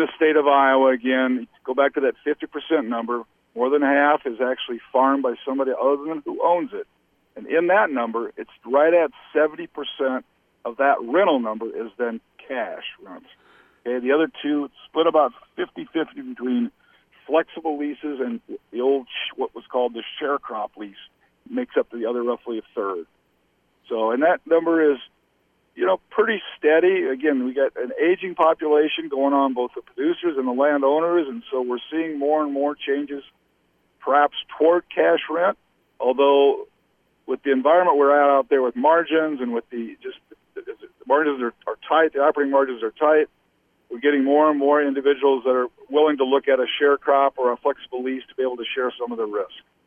the state of Iowa, again, go back to that 50% number, more than half is actually farmed by somebody other than who owns it. And in that number, it's right at 70% of that rental number is then cash rents. Okay, the other two split about 50-50 between flexible leases and the old, what was called the sharecrop lease, makes up the other roughly a third. So, and that number is, pretty steady. Again, we got an aging population going on, both the producers and the landowners, and so we're seeing more and more changes, perhaps toward cash rent, although with the environment we're at out there with margins and with the margins are tight, the operating margins are tight, we're getting more and more individuals that are willing to look at a sharecrop or a flexible lease to be able to share some of the risk.